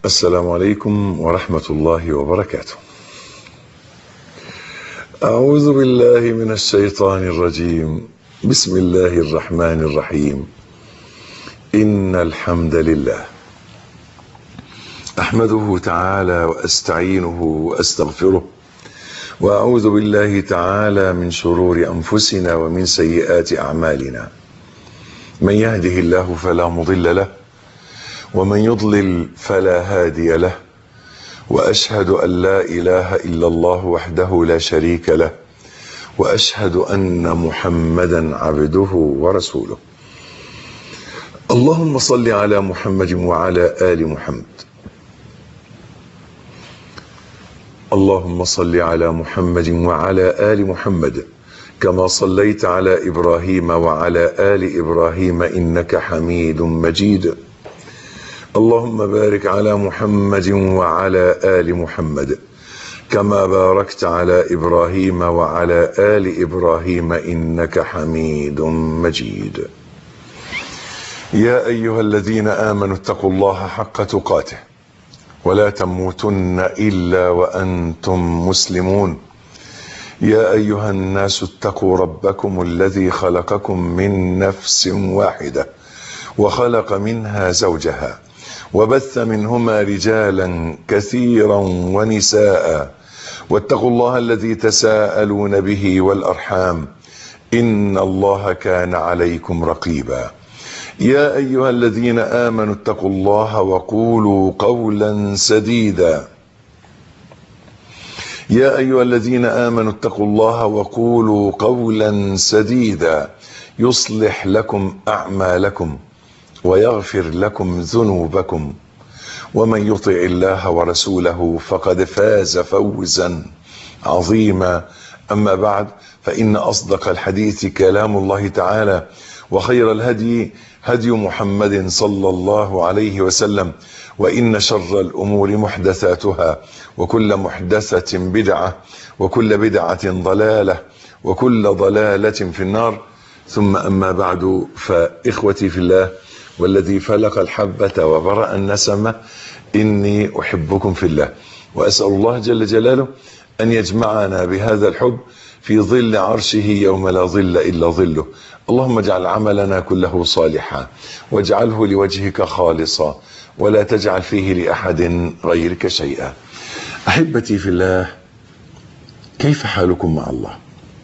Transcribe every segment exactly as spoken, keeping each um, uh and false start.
السلام عليكم ورحمة الله وبركاته. أعوذ بالله من الشيطان الرجيم. بسم الله الرحمن الرحيم. إن الحمد لله أحمده تعالى وأستعينه وأستغفره، وأعوذ بالله تعالى من شرور أنفسنا ومن سيئات أعمالنا. من يهده الله فلا مضل له، ومن يضلل فلا هادي له، وأشهد أن لا إله إلا الله وحده لا شريك له، وأشهد أن محمدا عبده ورسوله. اللهم صل على محمد وعلى آل محمد. اللهم صل على محمد وعلى آل محمد كما صليت على إبراهيم وعلى آل إبراهيم إنك حميد مجيد. اللهم بارك على محمد وعلى آل محمد كما باركت على إبراهيم وعلى آل إبراهيم إنك حميد مجيد. يا أيها الذين آمنوا اتقوا الله حق تقاته ولا تموتن إلا وأنتم مسلمون. يا أيها الناس اتقوا ربكم الذي خلقكم من نفس واحدة وخلق منها زوجها وبث منهما رجالا كثيرا ونساء، واتقوا الله الذي تساءلون به والأرحام إن الله كان عليكم رقيبا. يا أيها الذين آمنوا اتقوا الله وقولوا قولا سديدا. يا أيها الذين آمنوا اتقوا الله وقولوا قولا سديدا يصلح لكم أعمالكم ويغفر لكم ذنوبكم، ومن يطع الله ورسوله فقد فاز فوزا عظيما. أما بعد، فإن أصدق الحديث كلام الله تعالى، وخير الهدي هدي محمد صلى الله عليه وسلم، وإن شر الأمور محدثاتها، وكل محدثة بدعة، وكل بدعة ضلالة، وكل ضلالة في النار. ثم أما بعد، فإخوتي في الله والذي فلق الحبة وبرأ النسمة، إني أحبكم في الله، وأسأل الله جل جلاله أن يجمعنا بهذا الحب في ظل عرشه يوم لا ظل إلا ظله. اللهم اجعل عملنا كله صالحا، واجعله لوجهك خالصا، ولا تجعل فيه لأحد غيرك شيئا. أحبتي في الله، كيف حالكم مع الله؟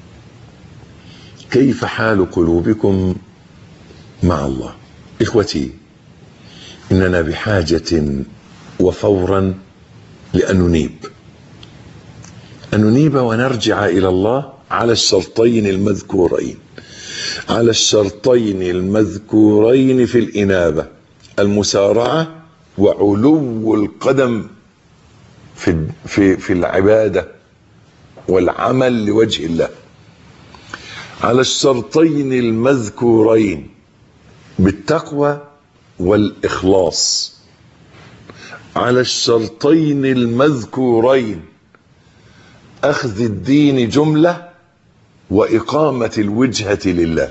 كيف حال قلوبكم مع الله؟ إخوتي، إننا بحاجة وفورا لأن ننيب أن ننيب ونرجع إلى الله على الشرطين المذكورين على الشرطين المذكورين في الإنابة: المسارعة وعلو القدم في في في العبادة والعمل لوجه الله. على الشرطين المذكورين بالتقوى والإخلاص. على الشرطين المذكورين: أخذ الدين جملة وإقامة الوجهة لله.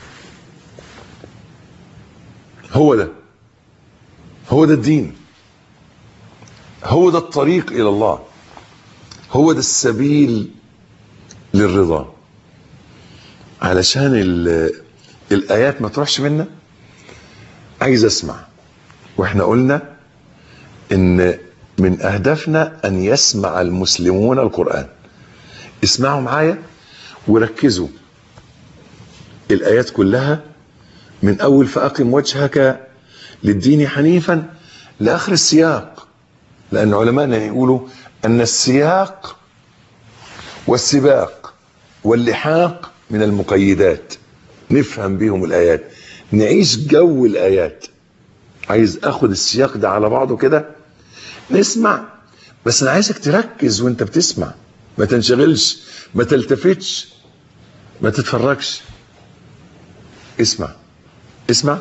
هو ده هو ده الدين، هو ده الطريق إلى الله، هو ده السبيل للرضا. علشان الآيات ما تروحش منا، عايز أسمع. وإحنا قلنا إن من أهدافنا أن يسمع المسلمون القرآن. اسمعوا معايا وركزوا. الآيات كلها من أول فأقم وجهك للدين حنيفا لآخر السياق، لأن علماءنا يقولوا أن السياق والسباق واللحاق من المقيدات، نفهم بهم الآيات، نعيش جو الآيات. عايز أخد السياق ده على بعضه كده، نسمع. بس أنا عايزك تركز وانت بتسمع، ما تنشغلش، ما تلتفتش، ما تتفرجش. اسمع اسمع.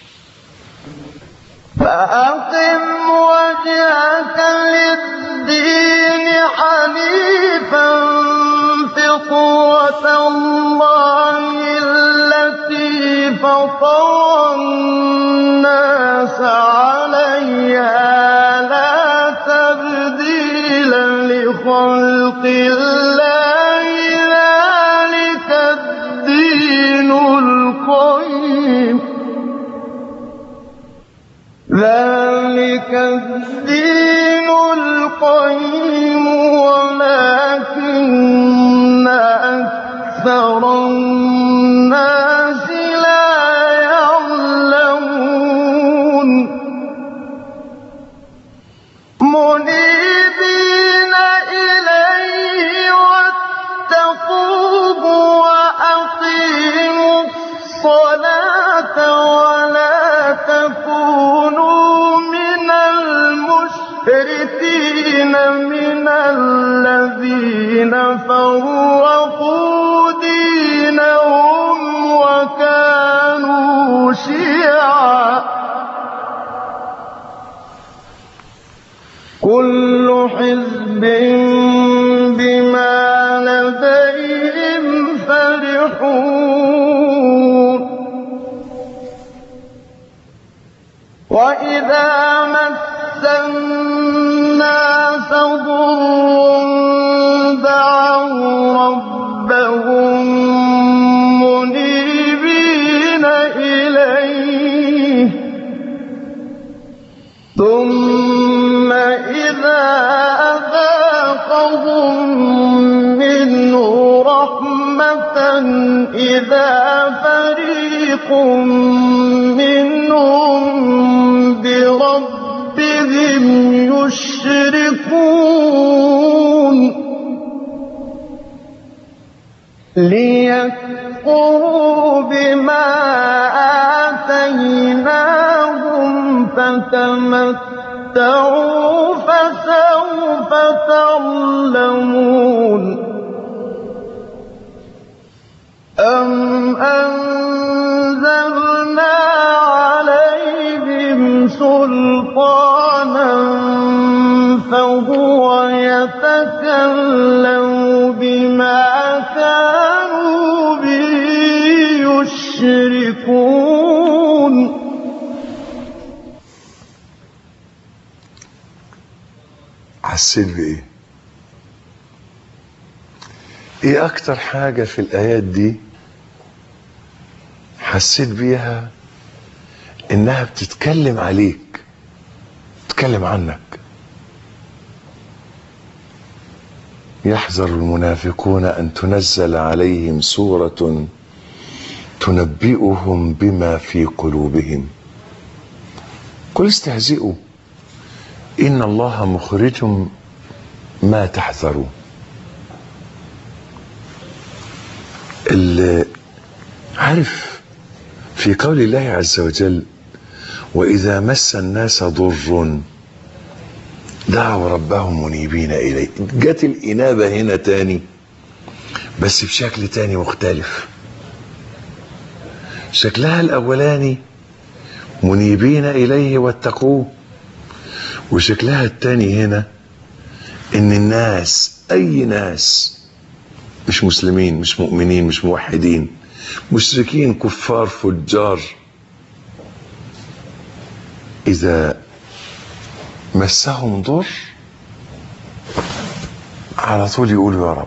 فأقم وجهك للدين حنيفا فطرة الله التي فطر الناس عليها لا خلق الله ذلك الدين القيم ذلك الدين القيم ولكن أكثر الناس لا يعلمون منيبين إليه واتقوه وأقيموا الصلاة ولا تكونوا من المشركين من الذين فرقوا دينهم وكانوا شيعا كل حزب بما لديهم فرحون وإذا مس الناس ضر دعوا ربهم منيبين إليه ثم إذا أذاقهم منه رحمة إذا فريق منهم بربهم يشركون ليكفروا بما آتيناهم فتمتعوا فسوف تعلمون أم أنزلنا عليهم سلطانا فهو يتكلم بما كانوا به يشركون حسيت بإيه؟ إيه أكتر حاجة في الآيات دي حسيت بيها إنها بتتكلم عليك، بتتكلم عنك؟ يحذر المنافقون أن تنزل عليهم سورة تنبئهم بما في قلوبهم قل استهزئوا إن الله مخرج ما تحذرون. اللي عارف في قول الله عز وجل وإذا مس الناس ضر دعوا ربهم منيبين إليه، جت الإنابة هنا تاني بس بشكل تاني مختلف. شكلها الأولاني منيبين إليه واتقوه، وشكلها التاني هنا إن الناس، أي ناس، مش مسلمين مش مؤمنين مش موحدين، مشركين كفار فجار، إذا مسهم ضر على طول يقولوا يا رب،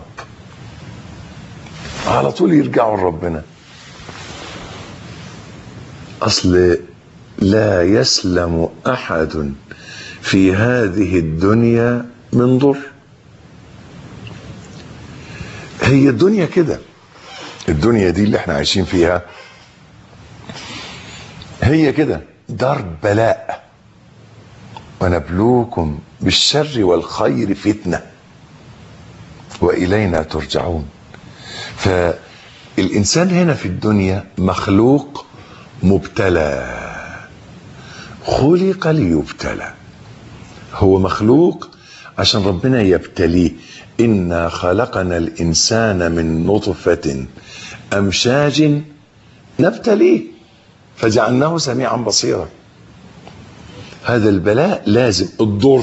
على طول يرجعوا لربنا. أصل لا يسلم أحد في هذه الدنيا من ضر. هي الدنيا كده، الدنيا دي اللي احنا عايشين فيها هي كده دار بلاء، ونبلوكم بالشر والخير فتنة وإلينا ترجعون. فالإنسان هنا في الدنيا مخلوق مبتلى، خلق ليبتلى، هو مخلوق عشان ربنا يبتليه. إنا خلقنا الإنسان من نطفة أمشاج نبتليه فجعلناه سميعا بصيرا. هذا البلاء لازم، الضر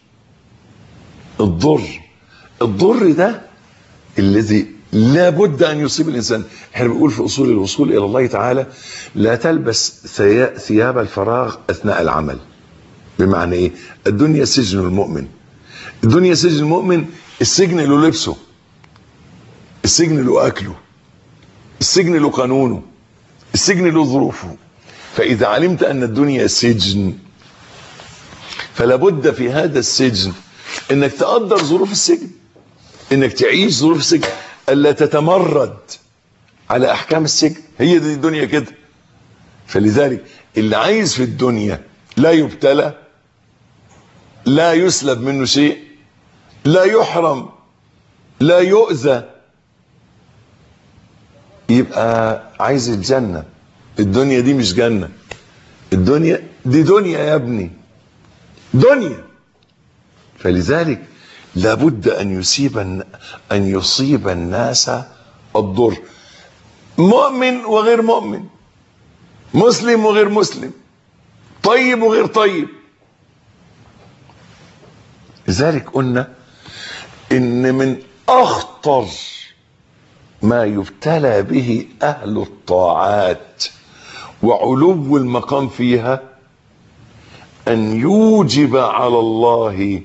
الضر الضر ده الذي لا بد أن يصيب الإنسان. احنا بنقول في أصول الوصول إلى الله تعالى لا تلبس ثياب الفراغ أثناء العمل. بمعنى إيه؟ الدنيا سجن المؤمن، الدنيا سجن المؤمن السجن له لبسه، السجن له اكله، السجن له قانونه، السجن له ظروفه. فاذا علمت ان الدنيا سجن فلا بد في هذا السجن انك تقدر ظروف السجن، انك تعيش ظروف السجن، الا تتمرد على احكام السجن. هي دي الدنيا كده. فلذلك اللي عايز في الدنيا لا يبتلى، لا يسلب منه شيء، لا يحرم، لا يؤذى، يبقى عايز الجنة. الدنيا دي مش جنة، الدنيا دي دنيا يا ابني، دنيا. فلذلك لابد ان يصيب ان يصيب الناس الضر، مؤمن وغير مؤمن، مسلم وغير مسلم، طيب وغير طيب. لذلك قلنا ان من اخطر ما يبتلى به اهل الطاعات وعلو المقام فيها ان يوجب على الله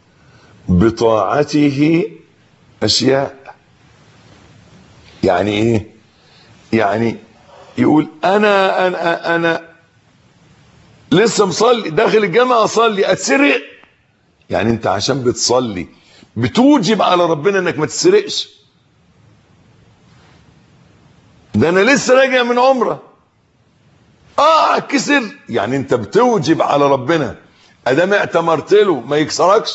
بطاعته اشياء. يعني ايه؟ يعني يقول انا انا انا لسه مصلي، داخل الجامعه اصلي، اتسرق. يعني انت عشان بتصلي بتوجب على ربنا انك ما تسرقش. ده انا لسه راجع من عمره، اه اتكسر. يعني انت بتوجب على ربنا ادام اعتمرت له ما يكسركش.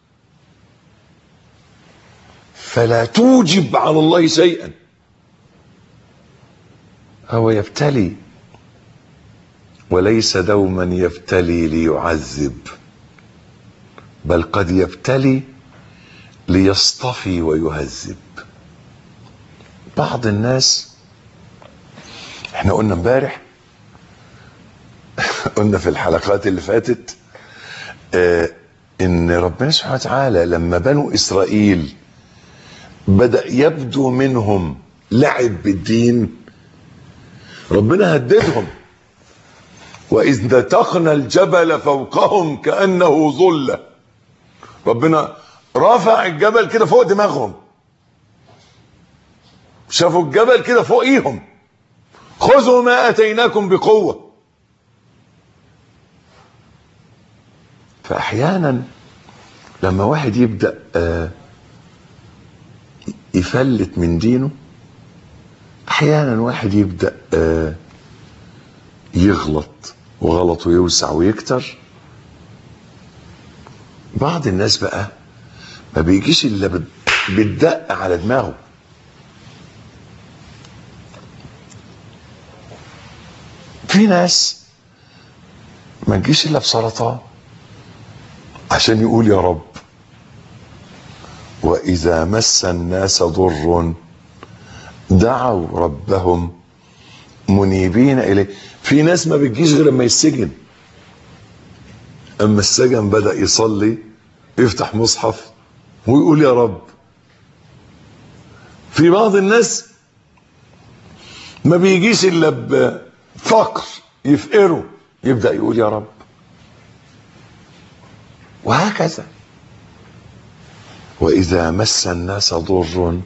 فلا توجب على الله شيئا، هو يبتلي، وليس دوما يبتلي ليعذب، بل قد يبتلي ليصطفي ويهذب. بعض الناس، احنا قلنا امبارح، قلنا في الحلقات اللي فاتت اه ان ربنا سبحانه وتعالى لما بنو اسرائيل بدأ يبدو منهم لعب بالدين، ربنا هددهم. وإذ نتقنا الجبل فوقهم كأنه ظلة. ربنا رفع الجبل كده فوق دماغهم، شافوا الجبل كده فوقيهم، خذوا ما أتيناكم بقوة. فأحيانا لما واحد يبدأ آه يفلت من دينه، احيانا واحد يبدأ آه يغلط وغلطه يوسع ويكتر. بعض الناس بقى ما بيجيش الا بالدق على دماغه. في ناس ما تجيش الا بسرطان عشان يقول يا رب. واذا مس الناس ضر دعوا ربهم منيبين اليه. في ناس ما بتجيش غير لما يسجن، اما السجن بدأ يصلي يفتح مصحف ويقول يا رب. في بعض الناس ما بيجيش الا بفقر يفقره يبدأ يقول يا رب، وهكذا. واذا مس الناس ضر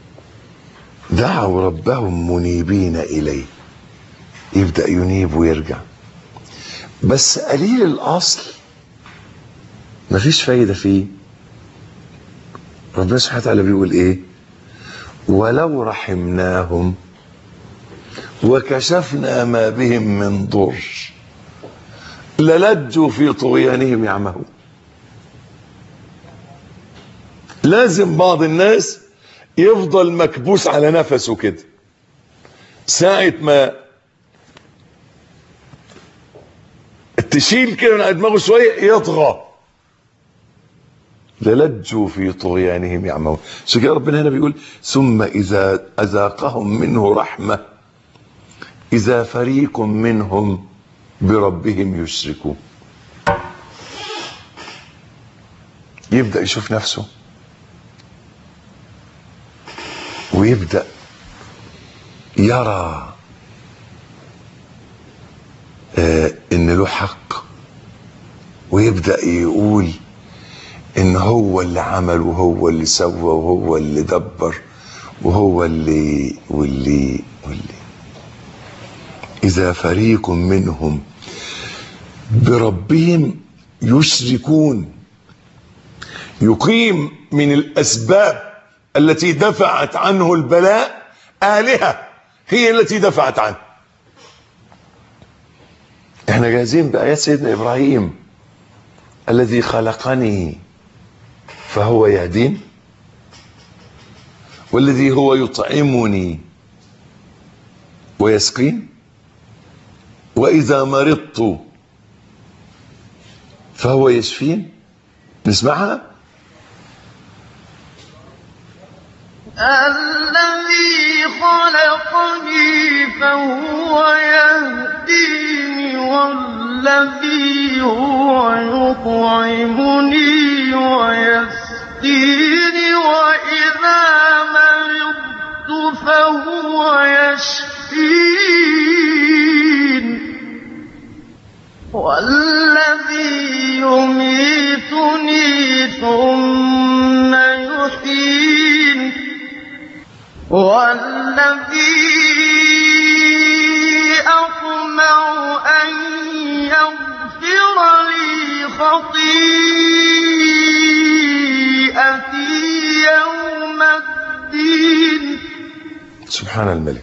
دعوا ربهم منيبين اليه، يبدأ ينيب ويرجع. بس قليل الاصل مفيش فايدة فيه. ربنا سبحانه وتعالى بيقول ايه؟ ولو رحمناهم وكشفنا ما بهم من ضر للجوا في طغيانهم يعمهون. لازم بعض الناس يفضل مكبوس على نفسه كده، ساعة ما تشيل كده من على دماغه شوية يطغى. للجوا في طغيانهم يعمهون. عشان كده ربنا هنا بيقول ثم إذا أذاقهم منه رحمة إذا فريق منهم بربهم يشركون. يبدأ يشوف نفسه ويبدأ يرى آه ان له حق، ويبدأ يقول ان هو اللي عمل وهو اللي سوى وهو اللي دبر وهو اللي واللي واللي اذا فريق منهم بربهم يشركون. يقيم من الاسباب التي دفعت عنه البلاء آلهة هي التي دفعت عنه. احنا جاهزين بآيات سيدنا إبراهيم: الذي خلقني فهو يهدين، والذي هو يطعمني ويسقين، وإذا مرضت فهو يشفين. نسمعها. الذي خلقني فهو يهديني، والذي هو يطعمني ويسقيني، وإذا مرضت فهو يشفين، والذي يميتني ثم يحيين، والذي أطمع أن يغفر لي خطيئتي يوم الدين. سبحان الملك.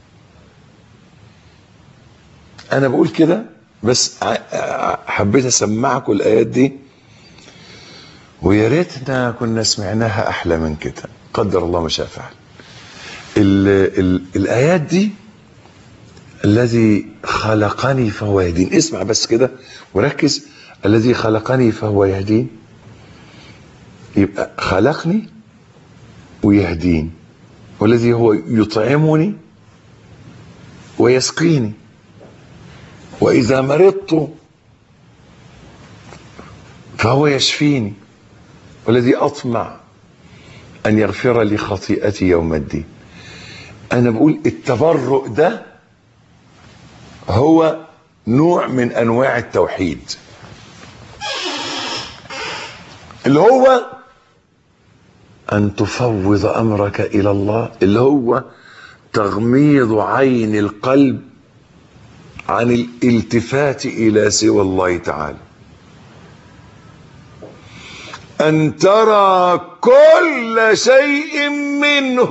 أنا بقول كده بس حبيت أسمعكم الآيات دي، ويا ريتنا كنا سمعناها أحلى من كده. قدر الله ما شاء فعل. ال ال الآيات دي: الذي خلقني فهو يهدين. اسمع بس كده وركز. الذي خلقني فهو يهدين، يبقى خلقني ويهدين، والذي هو يطعمني ويسقيني، وإذا مرضت فهو يشفيني، والذي أطمع أن يغفر لي خطيئتي يوم الدين. أنا بقول التبرؤ ده هو نوع من أنواع التوحيد، اللي هو أن تفوض أمرك إلى الله، اللي هو تغميض عين القلب عن الالتفات إلى سوى الله تعالى، أن ترى كل شيء منه،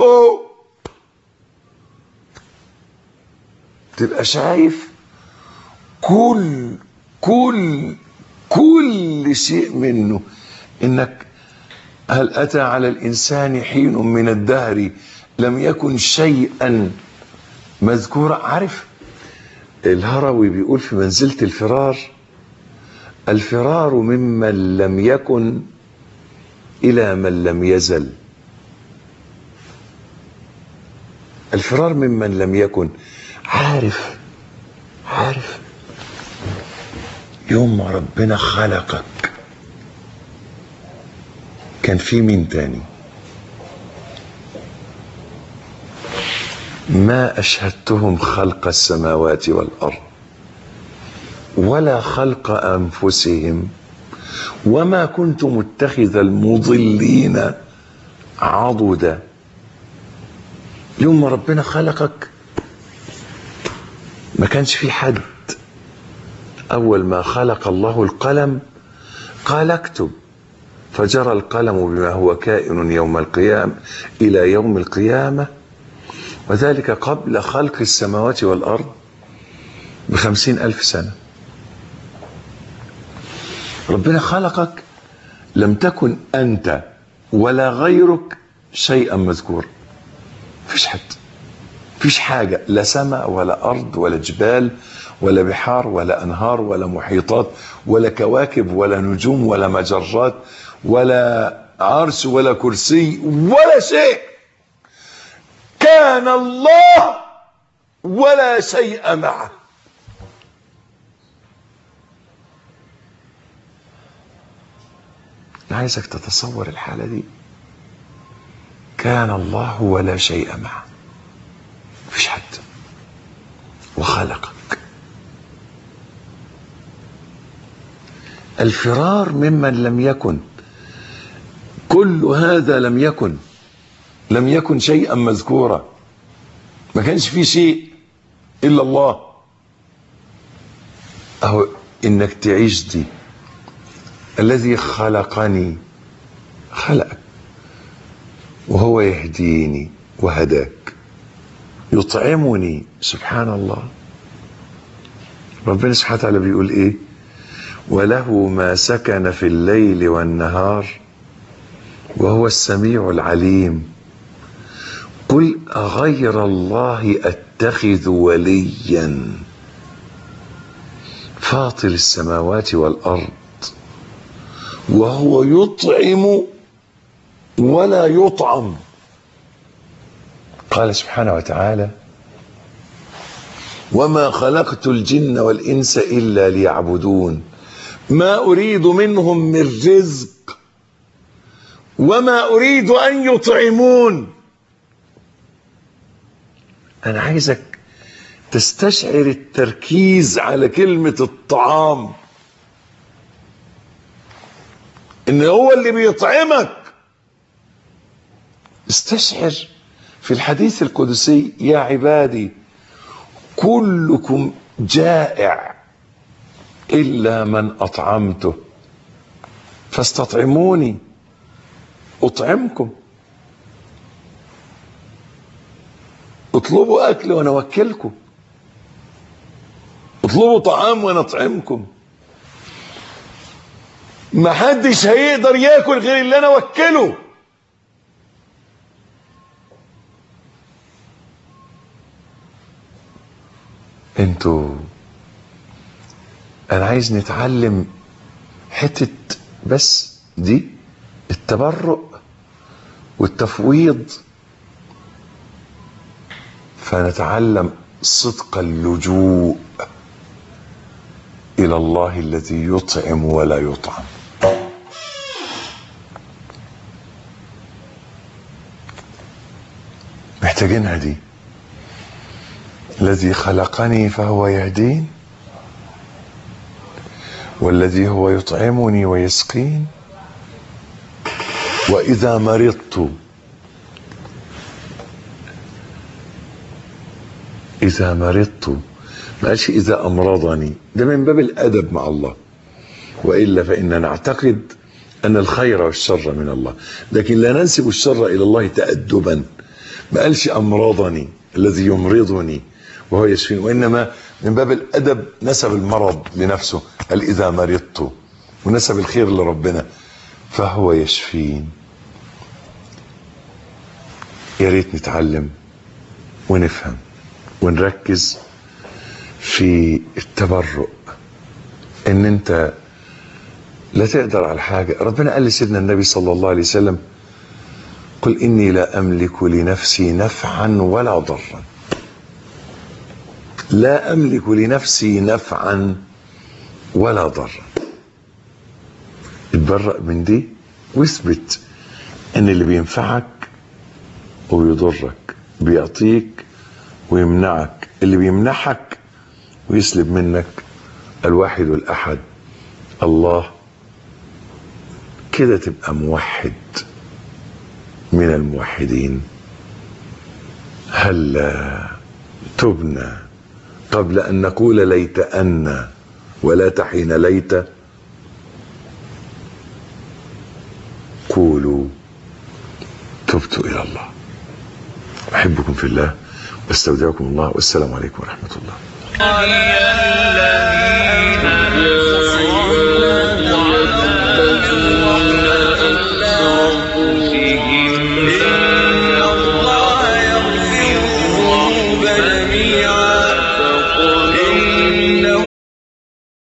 تبقى شايف كل كل كل شيء منه. إنك هل أتى على الإنسان حين من الدهر لم يكن شيئا مذكورا. عارف الهروي بيقول في منزلة الفرار: الفرار ممن لم يكن إلى من لم يزل. الفرار ممن لم يكن. عارف عارف يوم ما ربنا خلقك كان في مين تاني؟ ما أشهدتهم خلق السماوات والأرض ولا خلق أنفسهم وما كنت متخذ المضلين عضدا. يوم ما ربنا خلقك ما كانش في حد. أول ما خلق الله القلم قال اكتب، فجرى القلم بما هو كائن يوم القيامة إلى يوم القيامة، وذلك قبل خلق السماوات والأرض بخمسين ألف سنة. ربنا خلقك لم تكن أنت ولا غيرك شيئا مذكورا. فيش حد، فيش حاجة، لا سماء ولا أرض ولا جبال ولا بحار ولا أنهار ولا محيطات ولا كواكب ولا نجوم ولا مجرات ولا عرش ولا كرسي ولا شيء. كان الله ولا شيء معه. أنا عايزك تتصور الحالة دي. كان الله ولا شيء معه، مفيش حد، وخلقك. الفرار ممن لم يكن. كل هذا لم يكن لم يكن شيئا مذكورا، ما كانش فيه شيء إلا الله. أهو إنك تعيش دي، الذي خلقني خلقك، وهو يهديني وهداك، يطعمني. سبحان الله. ربنا سبحانه وتعالى بيقول ايه؟ وله ما سكن في الليل والنهار وهو السميع العليم. قل أغير الله أتخذ وليا فاطر السماوات والأرض وهو يطعم ولا يطعم. قال سبحانه وتعالى وما خلقت الجن والإنس إلا ليعبدون ما أريد منهم من رزق وما أريد أن يطعمون. أنا عايزك تستشعر التركيز على كلمة الطعام، إن هو اللي بيطعمك. استشعر في الحديث القدسي يا عبادي كلكم جائع إلا من أطعمته فاستطعموني أطعمكم. اطلبوا أكل وأنا أوكلكم، اطلبوا طعام وأنا أطعمكم. ما حدش هيقدر ياكل غير اللي أنا أوكله. انتوا انا عايز نتعلم حتة بس دي، التبرؤ والتفويض، فنتعلم صدق اللجوء الى الله الذي يطعم ولا يطعم. محتاجينها دي. الذي خلقني فهو يهدين والذي هو يطعمني ويسقين وإذا مرضت إذا مرضت ما قالش إذا أمرضني، ده من باب الأدب مع الله، وإلا فإننا نعتقد أن الخير والشر من الله، لكن لا ننسب الشر إلى الله تأدبا. ما قالش أمرضني الذي يمرضني وهو يشفين، وإنما من باب الأدب نسب المرض لنفسه، قال إذا مرضت، ونسب الخير لربنا فهو يشفين. يا ريت نتعلم ونفهم ونركز في التبرؤ، ان انت لا تقدر على حاجة. ربنا قال لسيدنا النبي صلى الله عليه وسلم قل إني لا أملك لنفسي نفعا ولا ضرا. لا أملك لنفسي نفعا ولا ضرا. اتبرأ من دي واثبت ان اللي بينفعك ويضرك، بيعطيك ويمنعك، اللي بيمنحك ويسلب منك الواحد الأحد الله. كده تبقى موحد من الموحدين. هلا تبنا قبل أن نقول ليت أن، ولا تحين ليت قولوا تبت إلى الله. أحبكم في الله واستودعكم الله، والسلام عليكم ورحمة الله.